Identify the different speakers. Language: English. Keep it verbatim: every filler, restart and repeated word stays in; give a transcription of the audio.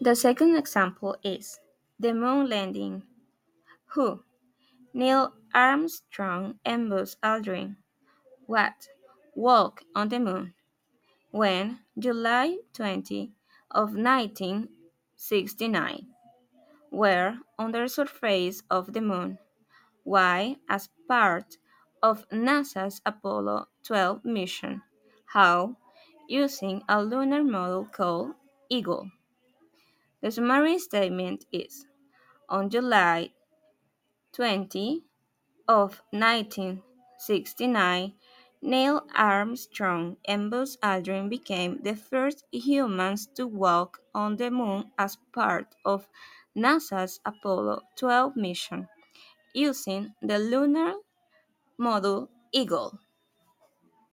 Speaker 1: The second example is the moon landing. Who? Neil Armstrong and Buzz Aldrin. What? Walk on the moon. When? July twentieth of nineteen sixty-nine. Where? On the surface of the moon. Why? As part of NASA's Apollo twelve mission. How? Using a lunar model called Eagle. The summary statement is on July twentieth of nineteen sixty-nine, Neil Armstrong and Buzz Aldrin became the first humans to walk on the moon as part of NASA's Apollo twelve mission using the lunar module Eagle.